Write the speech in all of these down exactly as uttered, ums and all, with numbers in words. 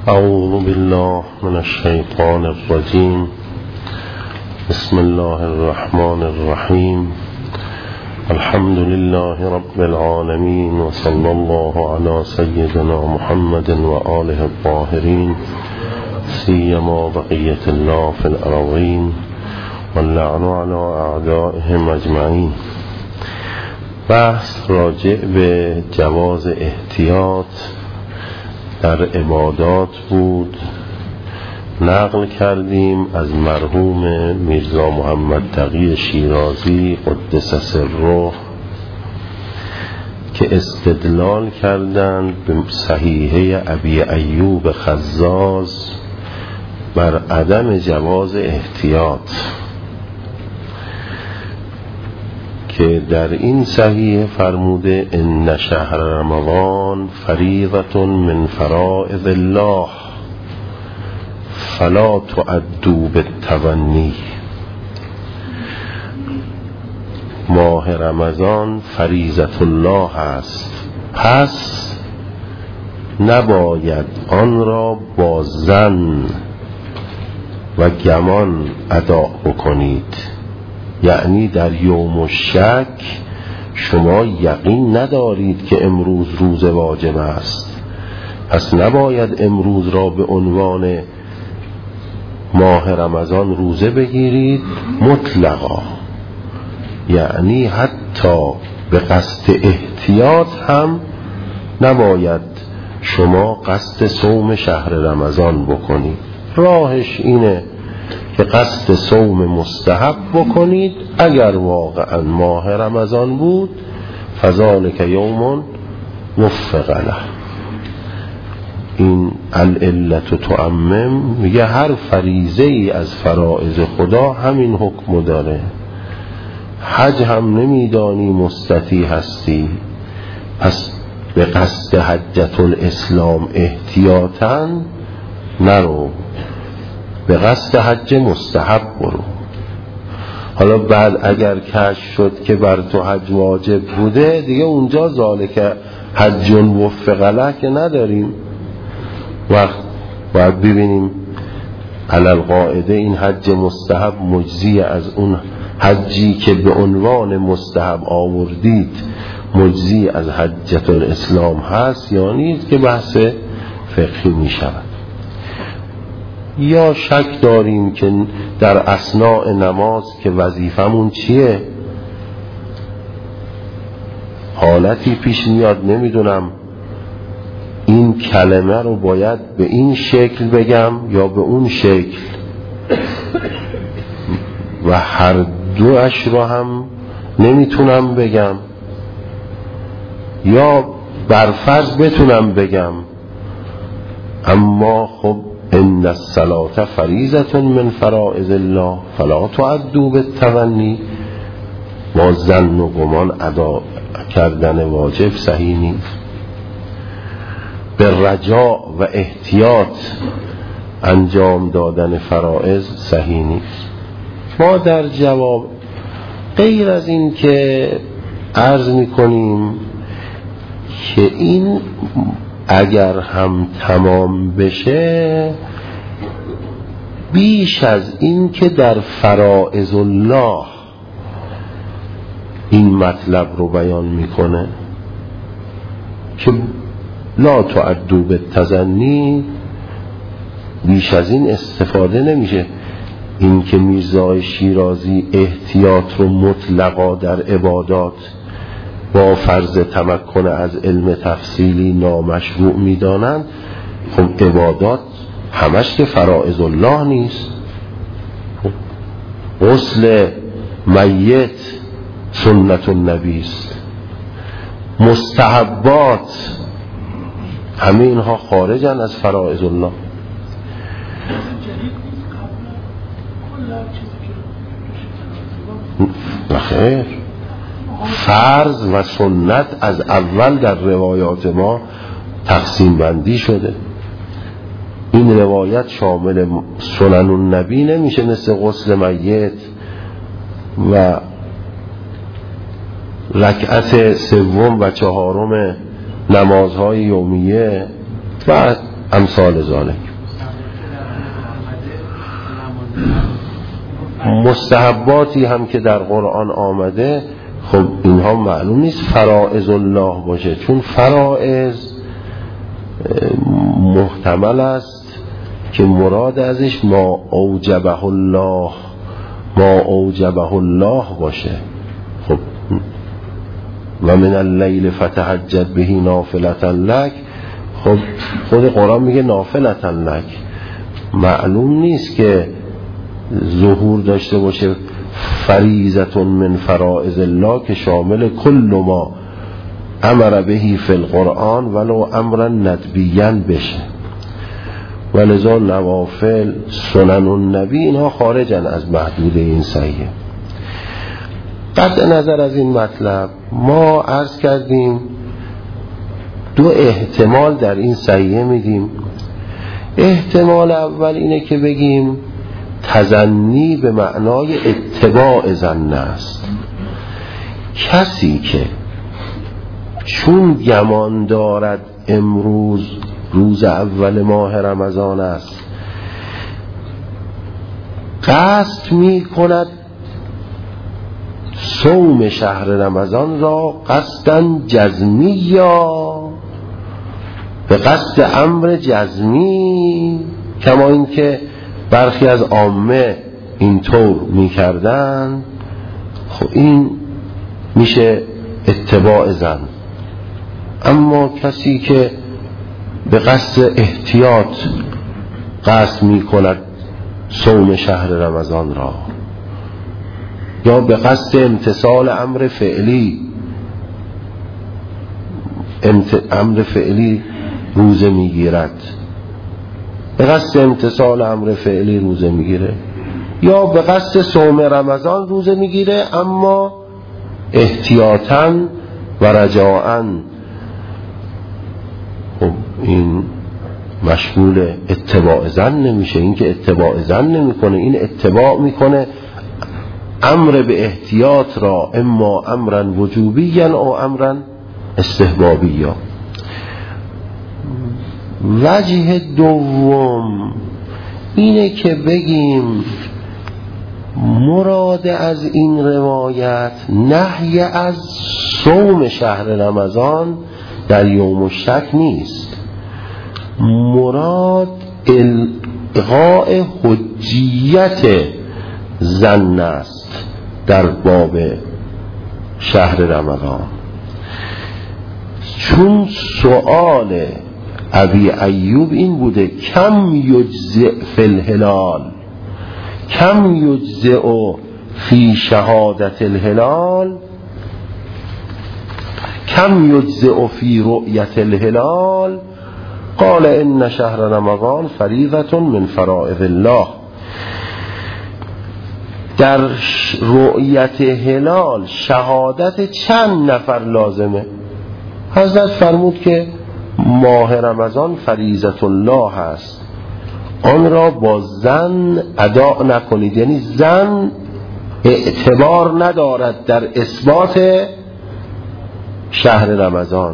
اعوذ بالله من الشیطان الرجیم. بسم الله الرحمن الرحیم. الحمد لله رب العالمین و صلی الله علی سیدنا محمد و آله الطاهرین سیما بقیة الله فی الارضین واللعن علی اعدائهم اجمعین. بحث راجع به جواز احتیاط در عبادات بود. نقل کردیم از مرحوم میرزا محمد تقی شیرازی قدس سره که استدلال کردند به صحیحه ابی ایوب خزاز بر عدم جواز احتیاط، که در این صحیح فرموده ان شهر رمضان فریضة من فرائض الله فلا تعدوا بالتونی. ماه رمضان فریضة الله است، پس نباید آن را با ظن و گمان ادا بکنید. یعنی در یوم الشک شما یقین ندارید که امروز روز واجب است، پس نباید امروز را به عنوان ماه رمضان روزه بگیرید مطلقا. یعنی حتی به قصد احتیاط هم نباید شما قصد صوم شهر رمضان بکنید. راهش اینه که قصد صوم مستحب بکنید. اگر واقعا ماه رمضان بود فذالک یوم وفق له. این العلت تعمم، میگه هر فریضه ای از فرائض خدا همین حکم داره. حج هم نمیدانی مستطیع هستی، پس به قصد حجت الاسلام احتیاطاً نرو، به قصد حج مستحب برو. حالا بعد اگر کشف شد که بر تو حج واجب بوده، دیگه اونجا ذالک حج وفق له که نداریم. وقت باید ببینیم علی القاعده این حج مستحب مجزی از اون حجی که به عنوان مستحب آوردید مجزی از حجت الاسلام هست یا نیست، که بحث فقهی می شود. یا شک داریم که در اثناء نماز که وظیفمون چیه، حالتی پیش میاد نمیدونم این کلمه رو باید به این شکل بگم یا به اون شکل، و هر دوش رو هم نمیتونم بگم، یا برفرض بتونم بگم اما خب ان الصلاة فریضة من فرائض الله فلا تعدوا بالتونی. با ظن و گمان ادا کردن واجب صحیح نیست. به رجاء و احتیاط انجام دادن فرائض صحیح نیست. ما در جواب غیر از این که عرض میکنیم که این اگر هم تمام بشه بیش از این که در فرائض الله این مطلب رو بیان میکنه که لا تعدوا بالتظنی، بیش از این استفاده نمیشه. این که میرزای شیرازی احتیاط رو مطلقا در عبادات با فرض تمکن از علم تفصیلی نامشروع میدانند، خب عبادات همش که فرائض الله نیست. غسل میت سنت النبی است، مستحبات همه اینها خارجن از فرائض الله. بخیر، فرض و سنت از اول در روایات ما تقسیم بندی شده. این روایت شامل سنن النبی نمیشه، مثل غسل میت و رکعت سوم و چهارم نمازهای یومیه و امثال ذالک. مستحباتی هم که در قرآن آمده، خب اینها معلوم نیست فرائض الله باشه، چون فرائض محتمل است که مراد ازش ما اوجبه الله ما اوجبه الله باشه. خب و من اللیل فتهجد به نافلة لک، خب خود قرآن میگه نافلة لک، معلوم نیست که ظهور داشته باشه فریضة من فرائض الله که شامل کل ما امر بهی فی القرآن ولو امرا ندبیا بشه. ولذا نوافل سنن النبی اینها خارجن از محدود این صحیحه. قطع نظر از این مطلب ما عرض کردیم دو احتمال در این صحیحه میدیم. احتمال اول اینه که بگیم تظنی به معنای اتباع ظن است. کسی که چون گمان دارد امروز روز اول ماه رمضان است قصد می کند صوم شهر رمضان را قصداً جزمی یا به قصد امر جزمی، کما این که برخی از عامه اینطور می کردن، خب این میشه اتباع ظن. اما کسی که به قصد احتیاط قصد می کند صوم شهر رمضان را یا به قصد امتثال امر فعلی امت... امر فعلی روزه میگیرد، به قصد امتثال امر فعلی روزه میگیره یا به قصد صوم رمضان روزه میگیره اما احتیاطاً و رجاءاً، خب این مشمول اتباع ظن نمیشه. این که اتباع ظن نمیکنه، این اتباع میکنه امر به احتیاط را، اما امرا وجوبیا او امرا استحبابیا. وجه دوم اینه که بگیم مراد از این روایت نهی از صوم شهر رمضان در یوم الشک نیست، مراد الغاء حجیت ظن است در باب شهر رمضان. چون سؤال ابی ایوب این بوده کم یجزئ فی الهلال، کم یجزئ فی شهادت الهلال، کم یجزئ فی رؤیت الهلال، قال ان شهر رمضان فریضة من فرائض الله. در رؤیت هلال شهادت چند نفر لازمه؟ حضرت فرمود که ماه رمضان فریضة الله هست، آن را با ظن ادا نکنید، یعنی ظن اعتبار ندارد در اثبات شهر رمضان.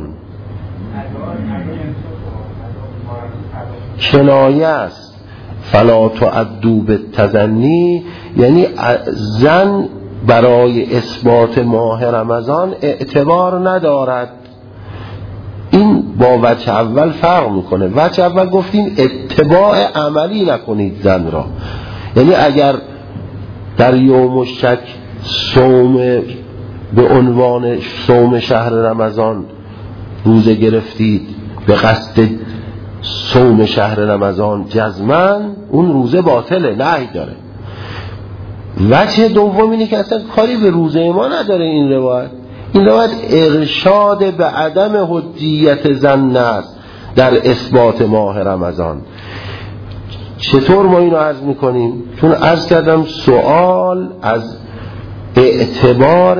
کنایه است فلا تعدوا بالتظنی، یعنی ظن برای اثبات ماه رمضان اعتبار ندارد. این با وجه اول فرق میکنه. وجه اول گفتیم اتباع عملی نکنید ظن را، یعنی اگر در یوم الشک صوم به عنوان صوم شهر رمضان روزه گرفتید به قصد صوم شهر رمضان جزماً، اون روزه باطله، نهی داره. وجه دوم اینه که اصلا کاری به روزه ما نداره این روایت. این روایت ارشاد به عدم حجیت ظن است در اثبات ماه رمضان. چطور ما اینو عرض میکنیم؟ چون عرض کردم سوال از اعتبار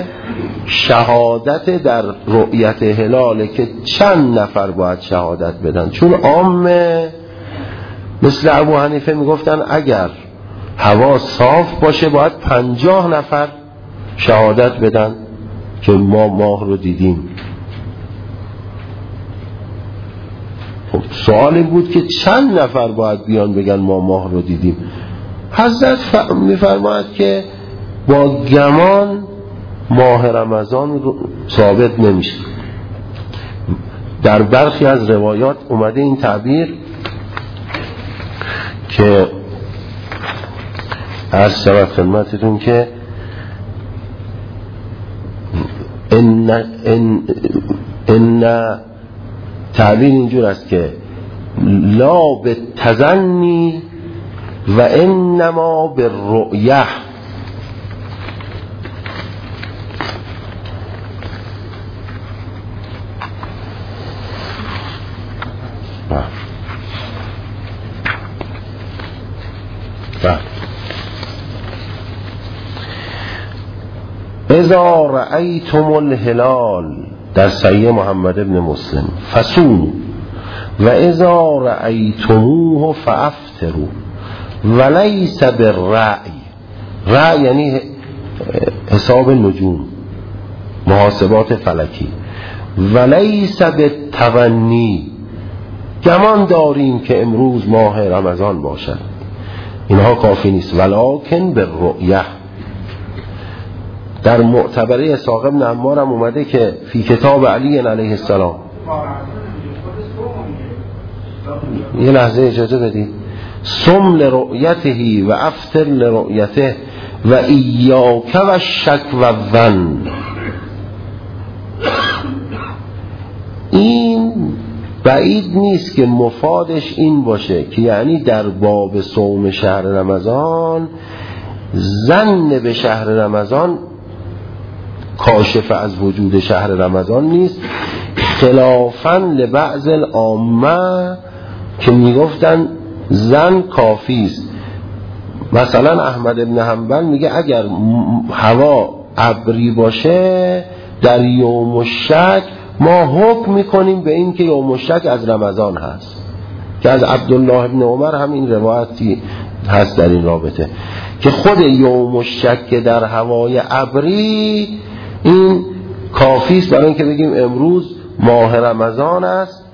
شهادت در رؤیت هلاله که چند نفر باید شهادت بدن. چون عامه مثل ابو حنیفه میگفتن اگر هوا صاف باشه باید پنجاه نفر شهادت بدن که ما ماه رو دیدیم. خب سوال این بود که چند نفر باید بیان بگن ما ماه رو دیدیم؟ حضرت ف... میفرماید که با گمان ماه رمضان ثابت نمیشه. در برخی از روایات اومده این تعبیر که عرض شود خدمتتون که ان ان ان تعبیر اینجور است که لا بالتظنی و انما بالرؤیه. اذا رأیتم الهلال در صحیح محمد ابن مسلم فصوموا و اذا رأیتموه فافطروا ولیس بالرأی. رأی یعنی حساب نجوم، محاسبات فلکی. ولیس بالتونی، گمان داریم که امروز ماه رمضان باشد، اینها کافی نیست. ولکن بالرؤیه. در معتبره اسحاق بن عمار هم اومده که فی کتاب علی علیه السلام. یه لحظه اجازه بدید. صم لرؤیته و افطر لرؤیته و ایاک و شک و الظن. این بعید نیست که مفادش این باشه که یعنی در باب صوم شهر رمضان ظن به شهر رمضان کاشف از وجود شهر رمضان نیست، خلافاً لبعض العامه که میگفتن ظن کافی است. مثلا احمد ابن حنبل میگه اگر هوا ابری باشه در یوم الشک ما حکم میکنیم به این که یوم الشک از رمضان هست، که از عبدالله ابن عمر هم این روایتی هست در این رابطه که خود یوم الشک در هوای ابری این کافی است برای اینکه بگیم امروز ماه رمضان است.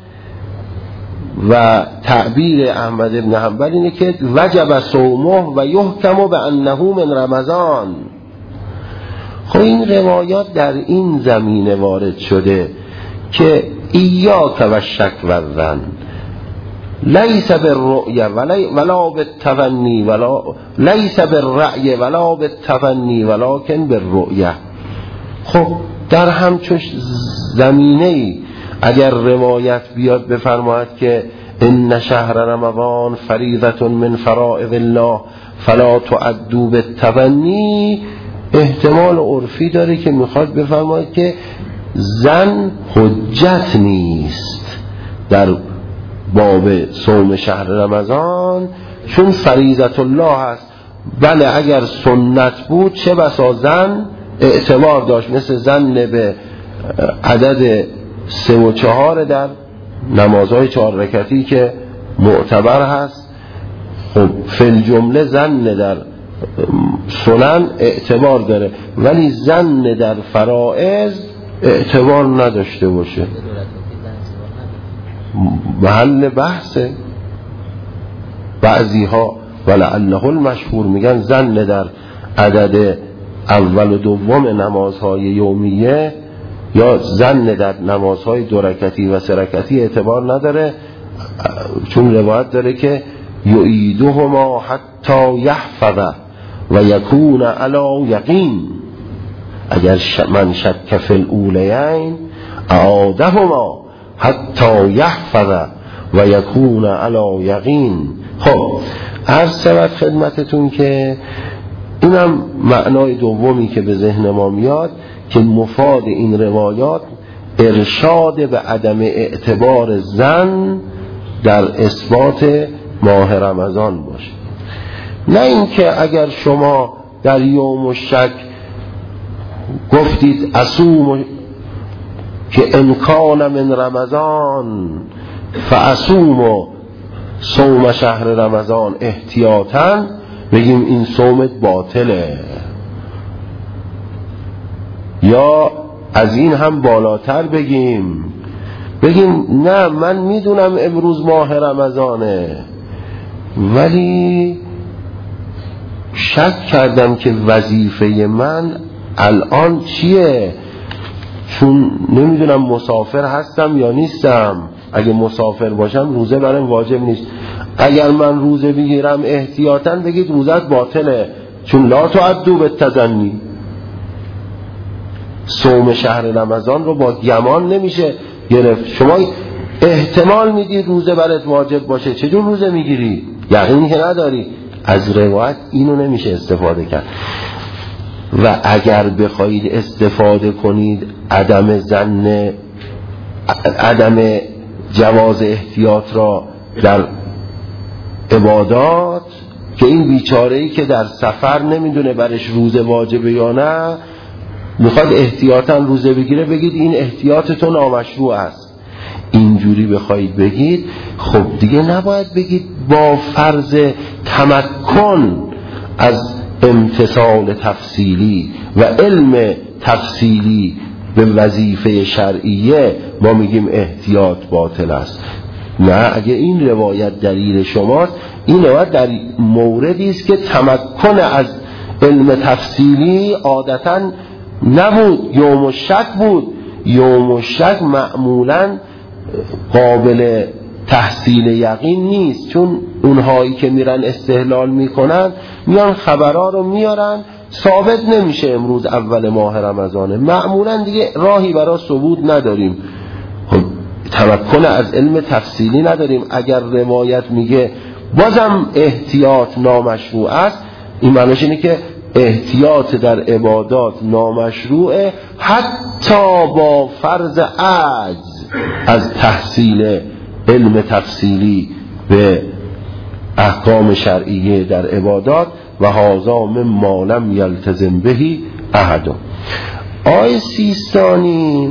و تعبیر احمد ابن حنبل اینه که وجب صومه و یحکم بانه من رمضان. خب این روایات در این زمینه وارد شده که ایاک و شک و الظن لیس بالرؤیه ولا بالتونی ولا لیس بالرأی ولا بالتونی ولکن بالرؤیه. خب در همچون زمینه‌ای اگر روایت بیاد بفرماید که ان شهر رمضان فریضة من فرائض الله فلا تعدوا بالتونی، احتمال عرفی داره که میخواد بفرماید که ظن حجت نیست در باب صوم شهر رمضان چون فریضة الله هست. بله اگر سنت بود چه بسا ظن اعتبار داشت، مثل ظن به عدد سه و چهار در نمازهای چهار رکعتی که معتبر هست. خب فی جمله ظن در سنن اعتبار داره، ولی ظن در فرائض اعتبار نداشته باشه، محل بحثه. بعضی ها ولعله المشهور میگن ظن در عدد اول و دوم نمازهای یومیه یا ظن در نمازهای دو رکعتی و سه رکعتی اعتبار نداره، چون روایت داره که یعیدهما حتی یحفظ و یکون علی یقین. اگر من شک فی الاولیین اعادهما حتی یحفظ و یکون علی یقین. خب عرض شود خدمتتون که اینم معنای دومی که به ذهن ما میاد که مفاد این روایات ارشاد به عدم اعتبار ظن در اثبات ماه رمضان باشه، نه اینکه اگر شما در یوم الشک گفتید اصوم که امکان من رمضان فاصوم صوم شهر رمضان احتیاطاً بگیم این صومت باطله، یا از این هم بالاتر بگیم بگیم نه من میدونم امروز ماه رمضانه ولی شک کردم که وظیفه من الان چیه، چون نمیدونم مسافر هستم یا نیستم. اگه مسافر باشم روزه برام واجب نیست. اگر من روزه بگیرم احتیاطاً بگید روزت باطله، چون لا تعدوا بالتظنی. صوم شهر رمضان رو با گمان نمیشه گرفت. شما احتمال میدی روزه برات واجب باشه، چجور روزه میگیری؟ یقینی که نداری. از روایت اینو نمیشه استفاده کرد. و اگر بخواید استفاده کنید عدم ظن عدم جواز احتیاط را در عبادات، که این بیچاره‌ای که در سفر نمیدونه برش روزه واجبه یا نه، میخواد احتیاطاً روزه بگیره، بگید این احتیاطتون نامشروع است. اینجوری بخواید بگید، خب دیگه نباید بگید با فرض تمکن از امتثال تفصیلی و علم تفصیلی به وظیفه شرعیه ما میگیم احتیاط باطل است. نه، اگه این روایت دلیل شماست، این روایت در موردی است که تمکن از علم تفصیلی عادتاً نبود، یوم الشک بود. یوم الشک معمولاً قابل تحصیل یقین نیست، چون اونهایی که میرن استحلال میکنن میان خبرها رو میارن، ثابت نمیشه امروز اول ماه رمضانه، معمولا دیگه راهی برای ثبوت نداریم. خب تمکن از علم تفصیلی نداریم. اگر روایت میگه بازم احتیاط نامشروع است، این معنیش اینه که احتیاط در عبادات نامشروعه، حتی با فرض عجز از تحصیل علم تفصیلی به احکام شرعیه در عبادات. و هذا مما لم یلتزم بهی احد. آیه سیستانی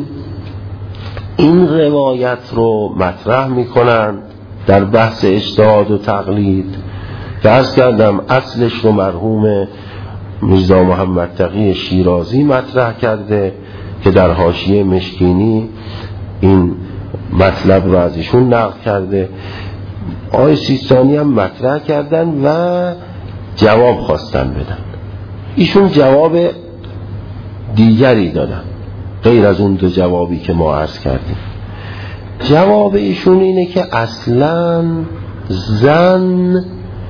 این روایت رو مطرح میکنن در بحث اجتهاد و تقلید که عرض کردم اصلش رو مرحوم میرزا محمد تقی شیرازی مطرح کرده که در حاشیه مشکینی این مطلب رو از ایشون نقل کرده. آقای سیستانی هم مطرح کردن و جواب خواستن بدن. ایشون جواب دیگری دادن غیر از اون دو جوابی که ما عرض کردیم. جواب ایشون اینه که اصلاً ظن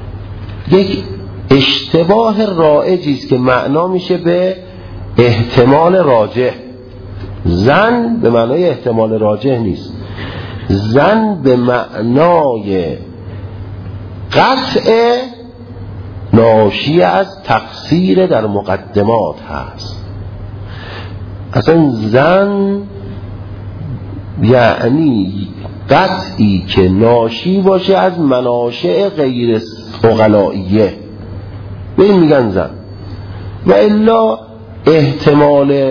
یک اشتباه رائجی است که معنا میشه به احتمال راجح. ظن به معنای احتمال راجح نیست. ظن به معنای قطع ناشی از تقصیر در مقدمات هست. اصلا ظن یعنی قطعی که ناشی باشه از مناشع غیر عقلائیه، به این میگن ظن. و الا احتمال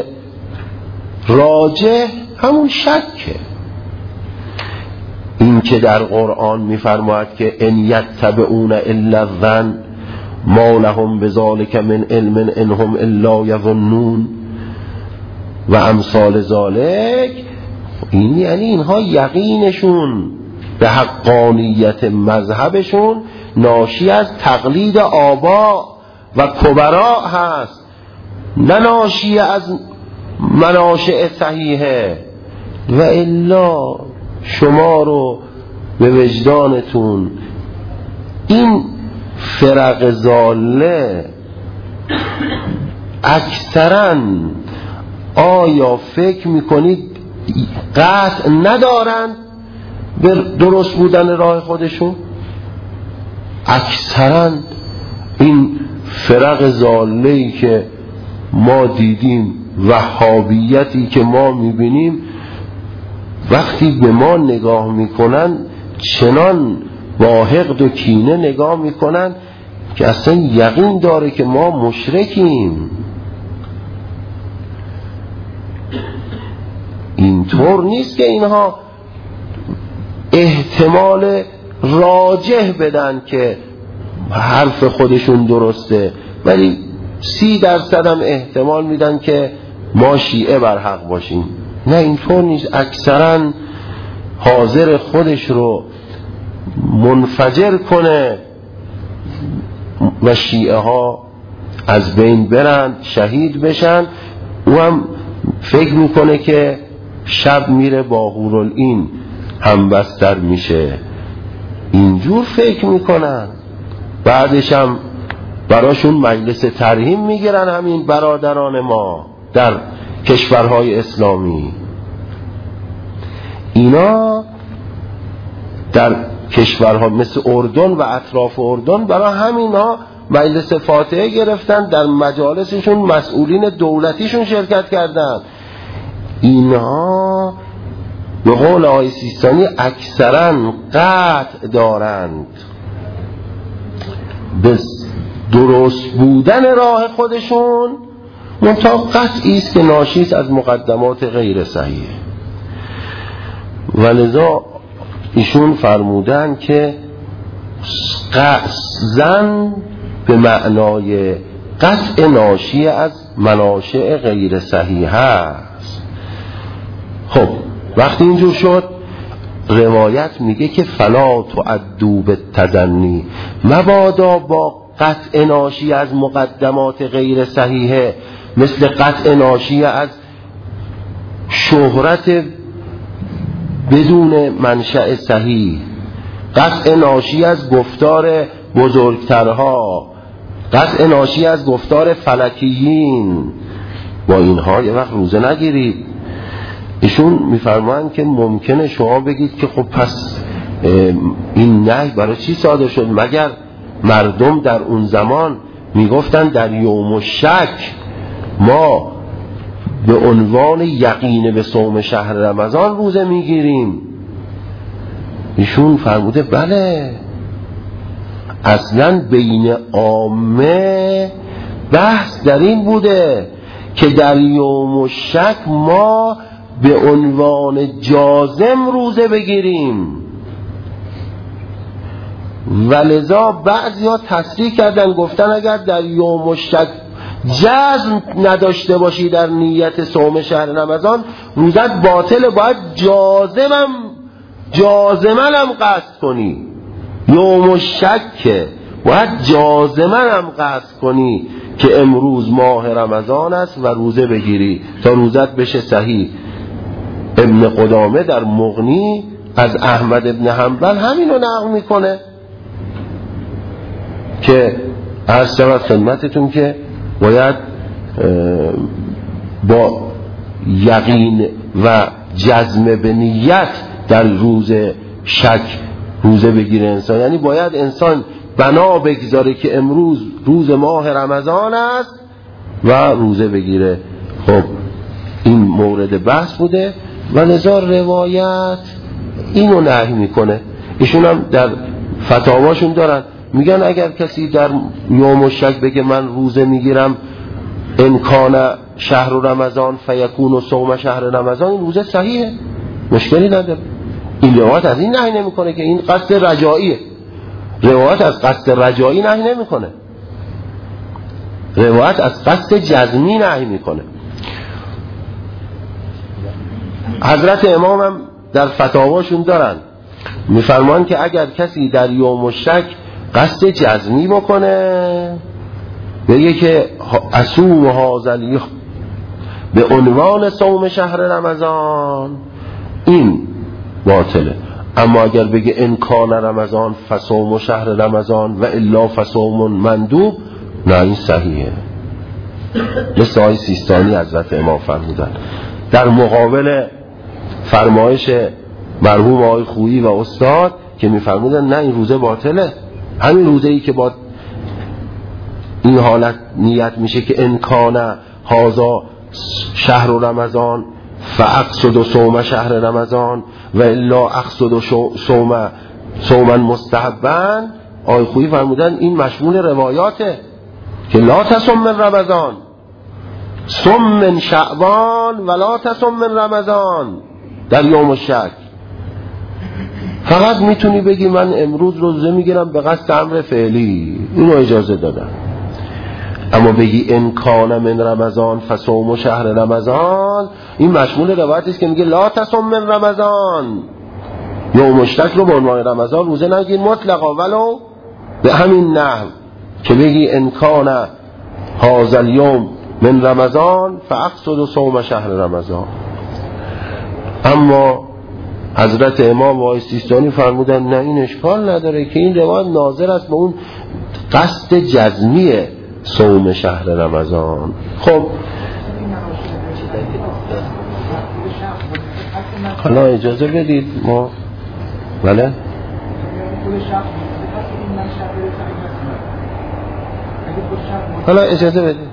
راجح همون شکه. این که در قرآن میفرماید که ان یتبعون الا الظن ما لهم بذلک من علم انهم الا یظنون و امثال ذالک، این یعنی اینها یقینشون به حقانیت مذهبشون ناشی از تقلید آبا و کبرا هست، نه ناشی از مناشع صحیحه. و الا شما رو به وجدانتون این فرق ضاله اکثرا آیا فکر میکنید قطع ندارن به درست بودن راه خودشون؟ اکثرا این فرق ضاله‌ای که ما دیدیم، وهابیتی که ما میبینیم، وقتی به ما نگاه میکنن چنان با حقد و کینه نگاه میکنن که اصلا یقین داره که ما مشرکیم. اینطور نیست که اینها احتمال راجح بدن که حرف خودشون درسته، ولی سی درصد هم احتمال میدن که ما شیعه بر حق باشیم. نه اینطور نیست. اکثرا حاضر خودش رو منفجر کنه و شیعه ها از بین برند، شهید بشن. او هم فکر میکنه که شب میره با حورالعین همبستر میشه. اینجور فکر میکنن. بعدش هم براشون مجلس ترحیم میگیرن همین برادران ما در کشورهای اسلامی. اینا در کشورها مثل اردن و اطراف اردن برای همینا مجلس فاتحه گرفتن، در مجالسشون مسئولین دولتیشون شرکت کردن. اینها به قول آقای سیستانی اکثرا قطع دارند به درست بودن راه خودشون، منتها قطعی است که ناشی است از مقدمات غیر صحیح. ولذا ایشون فرمودن که زن به معنای قطع ناشی از مناشع غیر صحیح است. خب وقتی اینجور شد، روایت میگه که فلا تعدوا بالتزنی، مبادا با قطع ناشی از مقدمات غیر صحیحه مثل قطع ناشی از شهرت بدون منشأ صحیح، قطع ناشی از گفتار بزرگترها، قطع ناشی از گفتار فلکیین، با اینها یه وقت روزه نگیرید. ایشون میفرمایند که ممکنه شما بگید که خب پس این نهی برای چی صادر شد؟ مگر مردم در اون زمان میگفتن در یوم الشک ما به عنوان یقین به صوم شهر رمضان روزه میگیریم؟ ایشون فرموده بله، اصلا بین عامه بحث در این بوده که در یوم الشک ما به عنوان جازم روزه بگیریم. ولذا بعضی ها تصریح کردن، گفتن اگر در یوم الشک جزم نداشته باشی در نیت صوم شهر رمضان، روزت باطله، باید جازمم جازمن هم قصد کنی. یوم الشک باید جازمن هم قصد کنی که امروز ماه رمضان است و روزه بگیری تا روزت بشه صحیح. ابن قدامه در مغنی از احمد ابن حنبل همینو نقل میکنه که عرض شود خدمتتون که باید با یقین و جزم به نیت در روز شک روزه بگیره انسان. یعنی باید انسان بنا بگذاره که امروز روز ماه رمضان است و روزه بگیره. خب این مورد بحث بوده و لذا روایت اینو نهی میکنه. ایشون هم در فتاواشون دارن، میگن اگر کسی در یوم الشک بگه من روزه میگیرم امکان شهر رمضان فیکون و صوم شهر رمضان، این روزه صحیحه، مشکلی نداره. این روایت از این نهی نمیکنه که این قصد رجاییه. روایت از قصد رجایی نهی نمیکنه، روایت از قصد جزمی نهی میکنه. حضرت امام هم در فتاواشون دارن، میفرمان که اگر کسی در یوم الشک قصد جزمی بکنه، بگه که اصوم هذا به عنوان صوم شهر رمضان، این باطله. اما اگر بگه ان کان رمضان فصوم شهر رمضان و الا فصوم مندوب، نه این صحیحه. مثل آقای سیستانی حضرت امام فرمودن در مقابل فرمایش مرحوم آقای خویی و استاد که میفرمودن نه این روزه باطله. همین روزه ای که با این حالت نیت میشه که ان کان هذا شهر رمضان فاقصد صوم شهر رمضان و الا اقصد صوم صوما مستحبا، آقای خویی فرمودن این مشمول روایاته که لا تصم من رمضان، صم من شعبان ولا تصم من رمضان در یوم الشک. فقط میتونی بگی من امروز روزه میگیرم به قصد امر فعلی، اینو اجازه دادن. اما بگی ان کان من رمضان فصوم شهر رمضان، این مشمول روایتی است که میگه لا تصم من رمضان، یوم مشترک رو به عنوان رمضان روزه نگیر مطلقا، ولو به همین نحو که بگی انکان هذا الیوم من رمضان فاقصد صوم شهر رمضان. اما حضرت امام وای سیستانی فرمودن نه، این اشکال نداره که این روایت ناظر است به اون قصد جزمی صوم شهر رمضان. خب حالا اجازه بدید ما بله حالا اجازه بدید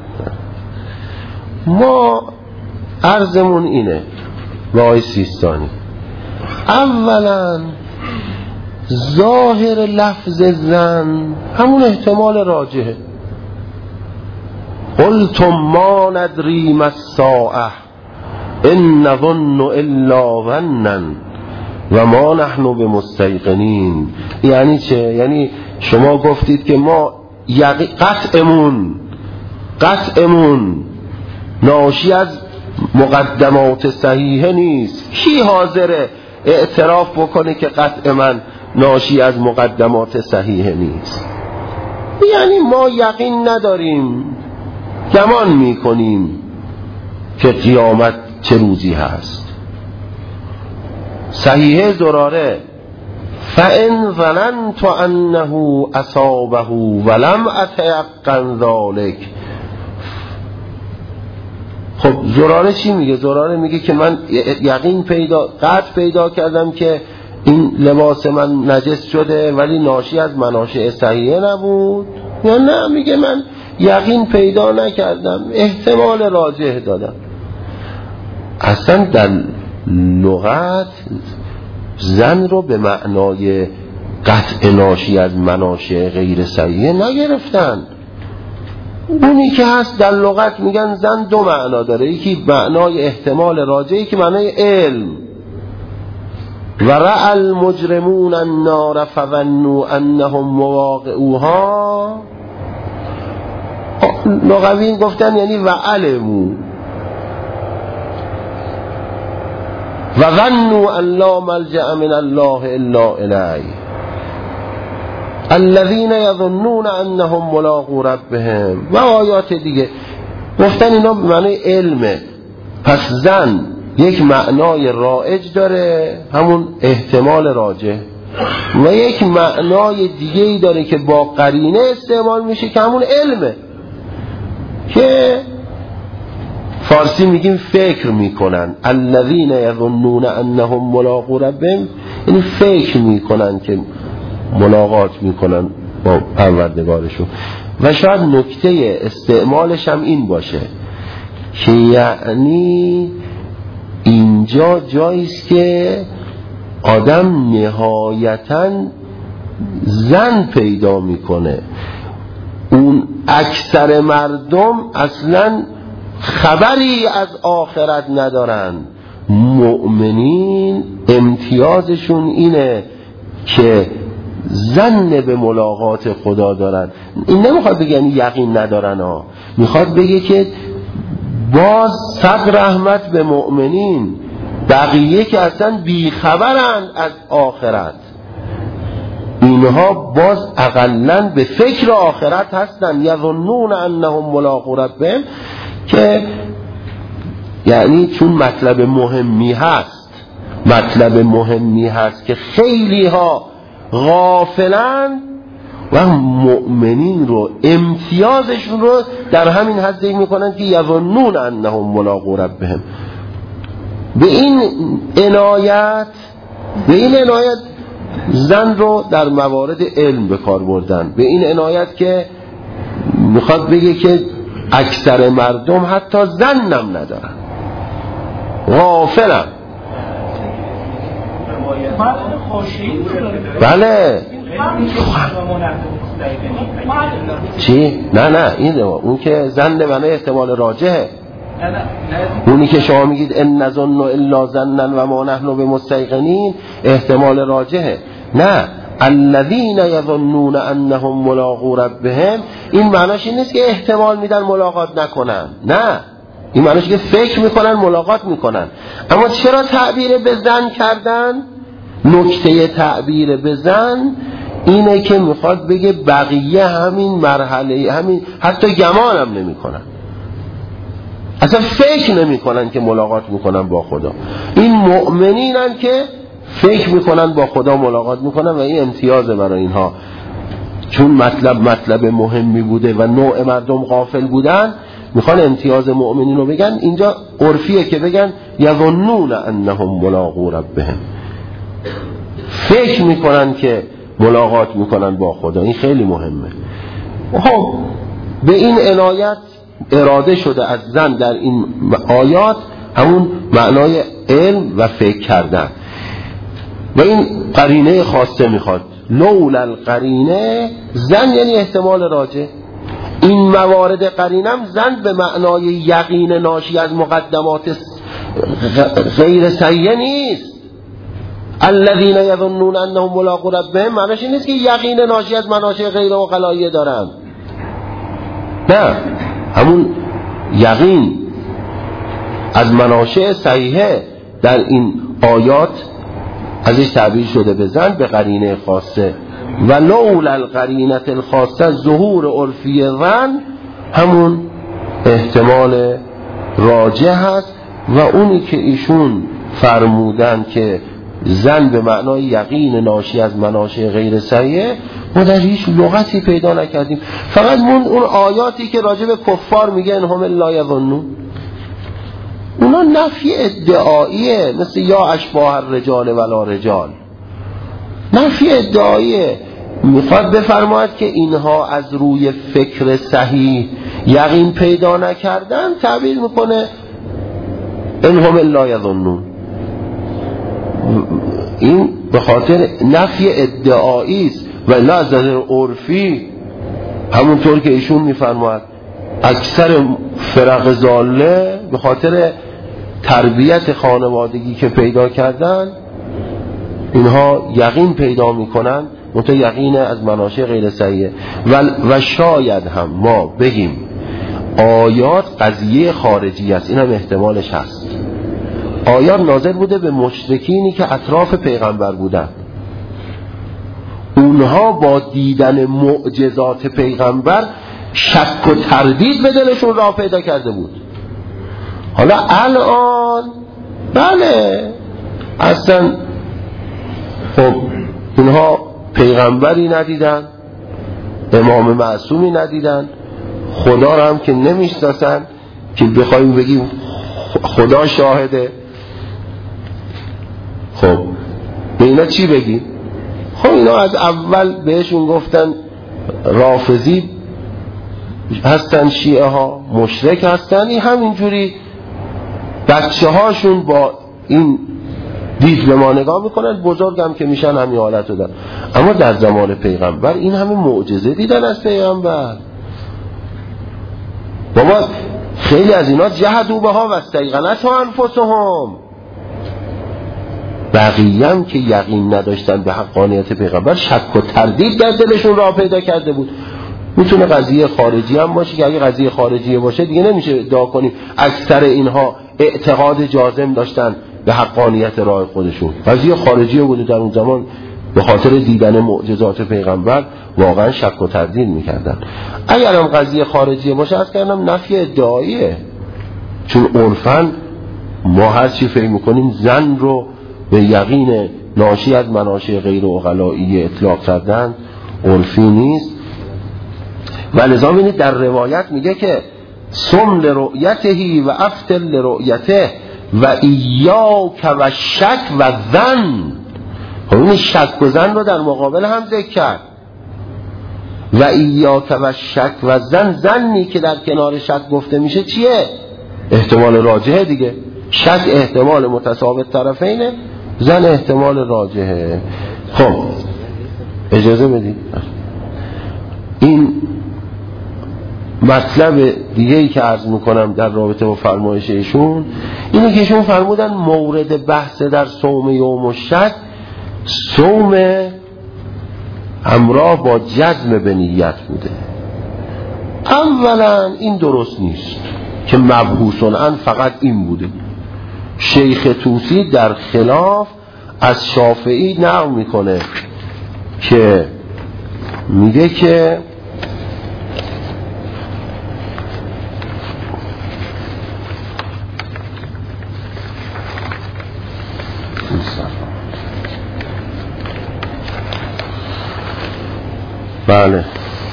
ما عرضمون اینه وای سیستانی، اولا ظاهر لفظ زن همون احتمال راجحه. قلتم ما ندری ما الساعة ان نظن الا ظنا و ما نحن بمستيقنین. یعنی چه؟ یعنی شما گفتید که ما یقی... قطعمون قطعمون ناشی از مقدمات صحیحه نیست. کی حاضره اعتراف بکنه که قطع من ناشی از مقدمات صحیحه نیست؟ یعنی ما یقین نداریم، گمان میکنیم که قیامت چه روزی هست. صحیحه زراره فَإِنْ ظَنَنْتُ أَنَّهُ أَصَابَهُ وَلَمْ أَتَيَقَّنْ ذَلِكَ. خب زراره چی میگه؟ زراره میگه که من یقین پیدا قطع پیدا کردم که این لباس من نجس شده ولی ناشی از مناشع صحیحه نبود. یا نه، میگه من یقین پیدا نکردم، احتمال راجح دادم. اصلا در لغت زن رو به معنای قطع ناشی از مناشع غیر صحیحه نگرفتن. اونی که هست در لغت میگن زن دو معنا داره، یکی معنای احتمال راجح، یکی معنای علم. و رأى المجرمون النار فظنوا انهم مواقعوها. لغویین گفتن یعنی و علموا و ظنوا ان لا ملجأ من الله الا الیه الذين يظنون انهم ملاقو ربهم و آیات دیگه گفتن اینا به معنی علمه. پس زن یک معنای رایج داره، همون احتمال راجح، و یک معنای دیگه‌ای داره که با قرینه استعمال میشه که همون علمه، که فارسی میگیم فکر میکنن. الذین یظنون انهم ملاقو ربهم، یعنی فکر میکنن که ملاقات میکنن با پروردگارشون. و شاید نکته استعمالش هم این باشه که یعنی اینجا جاییست که آدم نهایتاً زن پیدا میکنه. اون اکثر مردم اصلاً خبری از آخرت ندارن. مؤمنین امتیازشون اینه که ظن به ملاقات خدا دارن. این نمیخواد بگه یعنی یقین ندارن ها، میخواد بگه که باز صد رحمت به مؤمنین، بقیه که اصلا بیخبرن از آخرت، اینها باز اقلن به فکر آخرت هستن. یظنون انهم ملاقو ربهم، که یعنی چون مطلب مهمی هست، مطلب مهمی هست که خیلی ها غافلن و مؤمنین رو امتیازشون رو در همین حد ذکر میکنن که یظنون انهم ملاقو ربهم. به این عنایت به این عنایت زن رو در موارد علم به کار بردن، به این عنایت که میخواد بگه که اکثر مردم حتی زنم ندارن، غافلن. بله چی؟ نه نه این اون که زن معنی احتمال راجحه. اونی که شما میگید ان نظن الا ظنا و ما نحن بمستيقنین احتمال راجحه. نه، الذين يظنون انهم ملاقو ربهم، این معناش این نیست که احتمال میدن ملاقات نکنن، نه، این معناش که فکر میکنن ملاقات میکنن. اما چرا تعبیر به زن کردن؟ نکته تعبیر به زن اینه که میخواد بگه بقیه همین مرحله، همین حتی گمان هم نمی کنن، اصلا فکر نمی کنن که ملاقات میکنن با خدا. این مؤمنینن که فکر میکنن با خدا ملاقات میکنن و این امتیازه برای اینها. چون مطلب مطلب مهمی بوده و نوع مردم غافل بودن، میخوان امتیاز مؤمنین رو بگن. اینجا عرفیه که بگن یظنون انهم ملاقو ربهم، فکر میکنن که ملاقات میکنن با خدا. این خیلی مهمه. خب به این عنایت اراده شده از زن در این آیات همون معنای علم و فکر کردن و این قرینه خاصه میخواد. لولا القرینه، زن یعنی احتمال راجع. این موارد قرینم زن به معنای یقین ناشی از مقدمات غیر صحیح نیست. الذین یظنون انهم ملاقو ربهم معنیش این نیست که یقین ناشی از مناشع غیر عقلاییه دارن، نه، همون یقین از مناشع صحیحه در این آیات ازش تعبیر شده به زن به قرینه خاصه. و لولا القرینه الخاصه ظهور عرفی زن همون احتمال راجح هست و اونی که ایشون فرمودن که زن به معنای یقین ناشی از مناشع غیر صحیحه، ما در هیچ لغتی پیدا نکردیم. فقط اون آیاتی که راجع به کفار میگه انهم لا یظنون، اونا نفی ادعاییه، مثل یا اشباه الرجال ولا رجال، نفی ادعاییه. میخواد بفرماید که اینها از روی فکر صحیح یقین پیدا نکردن، تعبیر میکنه انهم لا یظنون. این به خاطر نفی ادعایی است و لا از نظر عرفی همونطور که ایشون میفرماید اکثر فرق ضاله به خاطر تربیت خانوادگی که پیدا کردن اینها یقین پیدا میکنن، منتها یقین از مناشع غیر صحیحه. و, و شاید هم ما بگیم آیات قضیه خارجی است، این هم احتمالش هست. آیات نازل بوده به مشرکینی که اطراف پیغمبر بودن، اونها با دیدن معجزات پیغمبر شک و تردید به دلشون راه پیدا کرده بود. حالا الان بله اصلا خب اونها پیغمبری ندیدن، امام معصومی ندیدن، خدا رو هم که نمیشناسن که بخوایم بگیم خدا شاهده. خب به اینا چی بگیم؟ خب اینا از اول بهشون گفتن رافضی هستن، شیعه ها مشرک هستن، این همینجوری بچه هاشون با این دید به ما نگاه میکنن، بزرگ هم که میشن همین حالت رو دارن. اما در زمان پیغمبر این همه معجزه دیدن از پیغمبر. بابا خیلی از اینا جهدوا بها و استیقنتها انفسهم، بقیه هم که یقین نداشتن به حقانیت پیغمبر شک و تردید در دلشون راه پیدا کرده بود. میتونه قضیه خارجی هم باشه که اگه قضیه خارجی باشه دیگه نمیشه ادعا کنیم اکثر اینها اعتقاد جازم داشتن به حقانیت راه خودشون. قضیه خارجی بوده در اون زمان، به خاطر دیدن معجزات پیغمبر واقعا شک و تردید میکردن. اگر هم قضیه خارجی باشه از کردم نفی ادعاییه، چون عرفاً ما هر چی فکر میکنیم زن رو به یقین ناشی از مناشع غیر عقلایی اطلاق کردن عرفی نیست. و لذا ببینید در روایت میگه که صم لرؤیته و افطر لرؤیته و ایاک و شک و ظن. خب این شک و ظن رو در مقابل هم ذکر کرد. و ایاک و شک و ظن، ظنی که در کنار شک گفته میشه چیه؟ احتمال راجحه دیگه. شک احتمال متساوی طرفینه، ظن احتمال راجحه. خب اجازه بدید این مطلب دیگه ای که عرض میکنم در رابطه با فرمایش ایشون اینه که ایشون فرمودن مورد بحث در صوم یوم الشک صوم همراه با جزم به نیت بوده. اولا این درست نیست که مبحوثن فقط این بوده. شیخ طوسی در خلاف از شافعی نقل میکنه که میگه که بله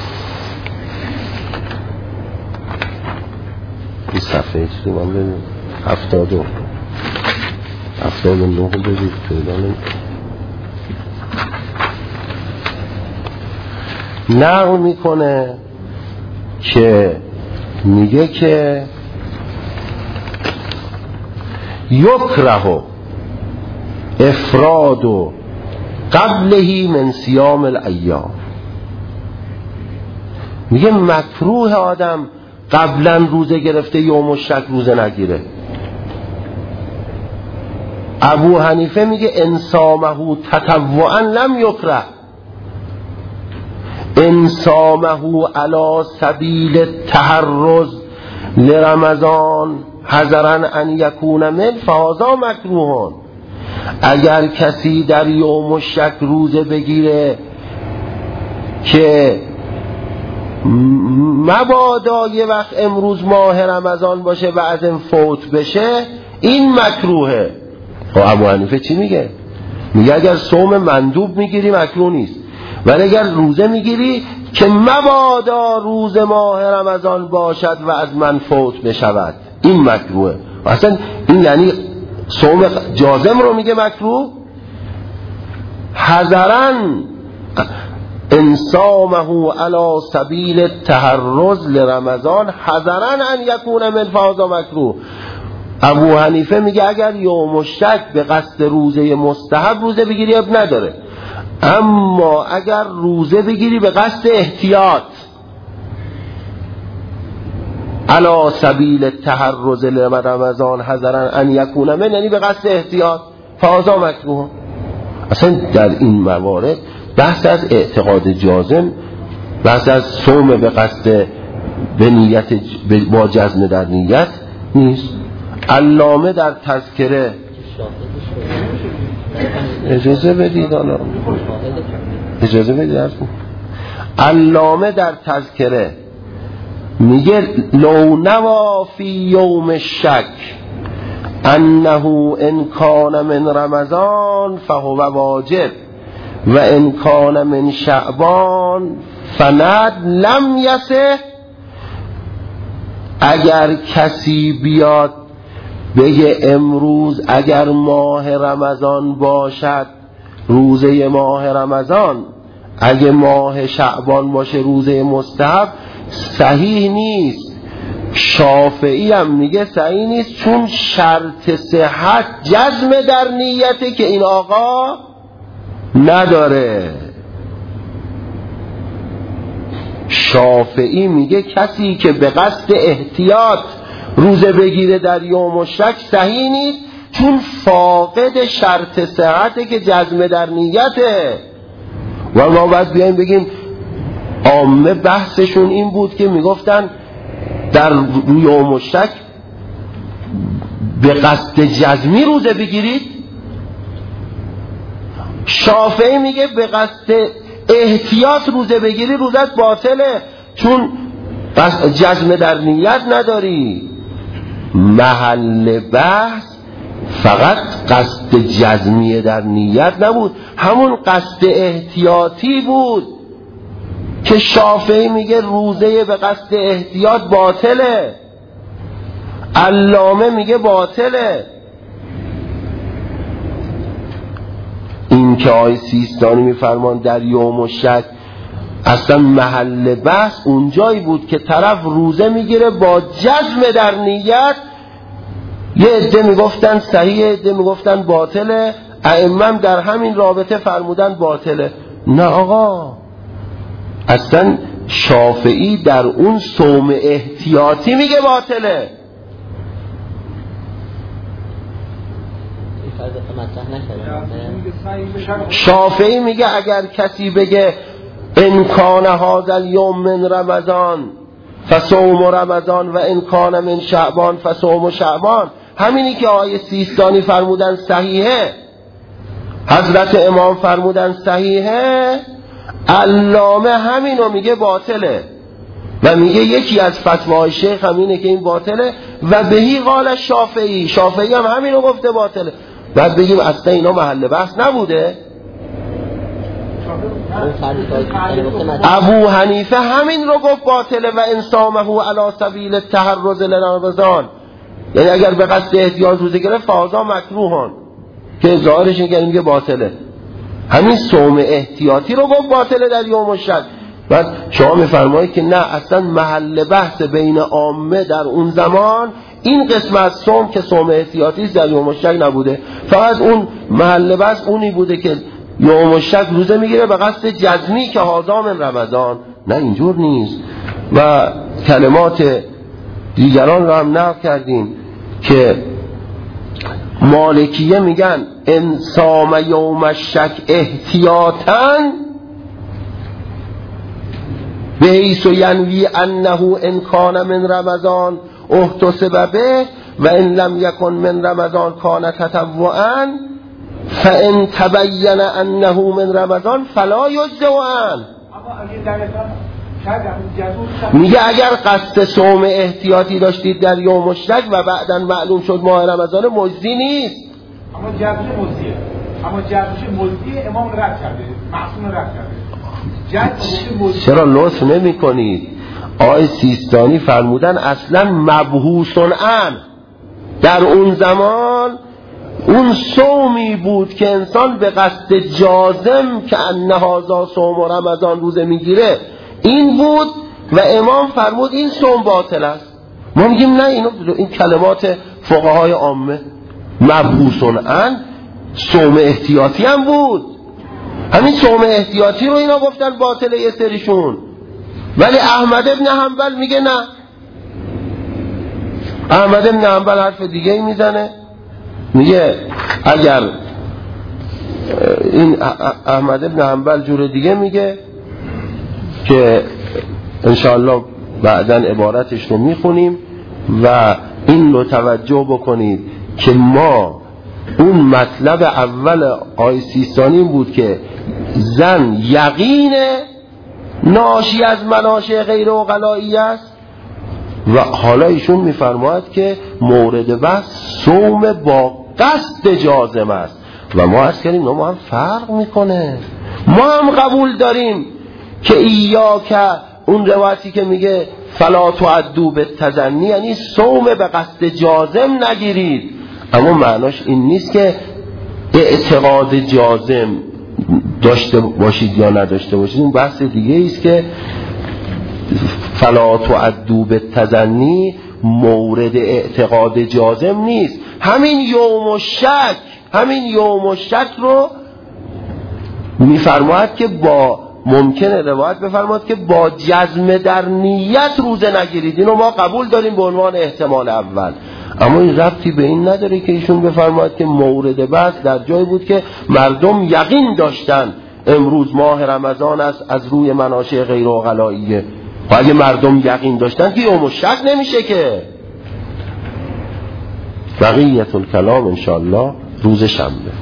این صفحه چیزی من ببینم هفتاد و هفتاد و نه ببینید پیدا نمی نقل میکنه که میگه که یکره افراد و قبلهی من صیام الایام، میگه مکروه آدم قبلا روزه گرفته یوم الشک روزه نگیره. ابو حنیفه میگه انصامه تطوعا لم یکره، انصامه علی سبیل التحرز لرمضان حذرا ان یکون من فهذا مکروه. اگر کسی در یوم الشک روزه بگیره که مبادا یه وقت امروز ماه رمضان باشه و از این فوت بشه، این مکروهه. خب ابو حنیفه چی میگه؟ میگه اگر صوم مندوب میگیری مکروه نیست، ولی اگر روزه میگیری که مبادا روز ماه رمضان باشد و از من فوت بشود، این مکروهه. اصلا این یعنی صوم جازم رو میگه مکروه. حذرا انصامه علی سبیل التحرز لرمضان حذرا ان یکون من فهذا مکروه. ابو حنیفه میگه اگر یوم الشک به قصد روزه مستحب روزه بگیری اب نداره، اما اگر روزه بگیری به قصد احتیاط علی سبیل التحرز لرمضان حذرا ان یکون من، یعنی به قصد احتیاط، فهذا مکروه. اصلا در این موارد بحث از اعتقاد جازم، بحث از صوم به قصد به نیت با جزم در نیت نیست. علامه در تذکره اجازه بدید حالا اجازه بدید علامه در تذکره میگه لو نوا فی یوم الشک انه ان کان من رمضان فهو واجب و ان کان من شعبان فند لم یصح. اگر کسی بیاد بگه امروز اگر ماه رمضان باشد روزه ماه رمضان، اگه ماه شعبان باشه روزه مستحب، صحیح نیست. شافعی هم میگه صحیح نیست، چون شرط صحت جزم در نیته که این آقا نداره. شافعی میگه کسی که به قصد احتیاط روزه بگیره در یوم الشک صحیح نیست، چون فاقد شرط صحته که جزم در نیته. و ما باید بیاییم بگیم عامه بحثشون این بود که میگفتن در یوم الشک به قصد جزمی روزه بگیرید. شافعی میگه به قصد احتیاط روزه بگیری روزت باطله، چون جزم در نیت نداری. محل بحث فقط قصد جزمی در نیت نبود، همون قصد احتیاطی بود که شافعی میگه روزه به قصد احتیاط باطله، علامه میگه باطله. این که آقای سیستانی میفرمان در یوم الشک، اصلا محل بحث اونجایی بود که طرف روزه میگیره با جزم در نیت. یه عده میگفتن صحیح، عده میگفتن باطله، ائمه در همین رابطه فرمودن باطله. نه آقا، اصلا شافعی در اون صوم احتیاطی میگه باطله. شافعی میگه اگر کسی بگه ان کان هذا الیوم من رمضان فصوم رمضان و ان کان من شعبان فصوم شعبان، همینی که آیه سیستانی فرمودن صحیحه. حضرت امام فرمودن صحیحه، علامه همینو میگه باطله و میگه یکی از فتواهای شیخ هم اینه که این باطله و بهی قال شافعی، شافعی هم همینو گفته باطله. بعد بگیم اصلا اینا محل بحث نبوده؟ ابو حنیفه همین رو گفت باطله و انصامه علی سبیل التحرز لرمضان، یعنی اگر به قصد احتیاط روزه گرفت فازا مکروهان که ظاهرش اینه میگه باطله. همین صوم احتیاطی رو گفت باطله در یوم الشک. بعد شما میفرمایید که نه، اصلا محل بحث بین عامه در اون زمان این قسم از صوم که صوم احتیاطی در یوم الشک نبوده، فقط اون محل بحث اونی بوده که یوم الشک روزه میگیره به قصد جزمی که هذا من رمضان. نه اینجور نیست. و کلمات دیگران رو هم نقل کردیم که مالکیه میگن انصام یوم الشک احتیاطاً بحیث ینوی انه ان کان من رمضان احتسب به و ان لم یکن من رمضان کان تطوعا فان تبین انه من رمضان فلا یجزئ عنه. میگه اگر قصد صوم احتیاطی داشتید در یوم الشک و بعداً معلوم شد ماه رمضان، مجزی نیست. اما جزش مجزیه، اما جزش مجزیه امام رد کرده، معصوم رد کرده. چرا لطف نمی کنید؟ آقای سیستانی فرمودن اصلا مبهوسن عن، در اون زمان اون صومی بود که انسان به قصد جازم که انه هذا صوم رمضان روزه میگیره این بود و امام فرمود این صوم باطل است. ما میگیم نه، اینو این کلمات فقهای عامه. مبهوسن عن صوم احتیاطی هم بود، همین صوم احتیاطی رو اینا گفتن باطله یه سریشون، ولی احمد ابن حنبل میگه نه. احمد ابن حنبل حرف دیگه ای میزنه، میگه اگر این احمد ابن حنبل جور دیگه میگه که انشاءالله بعداً عبارتش رو میخونیم و این رو توجه بکنید که ما اون مطلب اول آیه سیستانی بود که زن یقین ناشی از مناشع غیر عقلائی است و حالا ایشون میفرماید که مورد بحث صوم با قصد جازم است و ما عرض کردیم ما هم فرق میکنه. ما هم قبول داریم که ایاک اون روایتی که میگه فلا تعدوا بالتزنی یعنی صوم به قصد جازم نگیرید، اما معناش این نیست که اعتقاد جازم داشته باشید یا نداشته باشید. این بحث دیگه است که فلا تعدوا بالتزنی مورد اعتقاد جازم نیست. همین یوم الشک، همین یوم الشک رو میفرماید که با ممکنه روایت بفرماید که با جزم در نیت روزه نگیرید. اینو ما قبول داریم به عنوان احتمال اول، اما این ربطی به این نداره که ایشون بفرماید که مورد بحث در جای بود که مردم یقین داشتن امروز ماه رمضان است از روی مناشع غیر عقلائیه و اگه مردم یقین داشتن که یوم الشک نمیشه. که بقیت الکلام انشاءالله روز شنبه.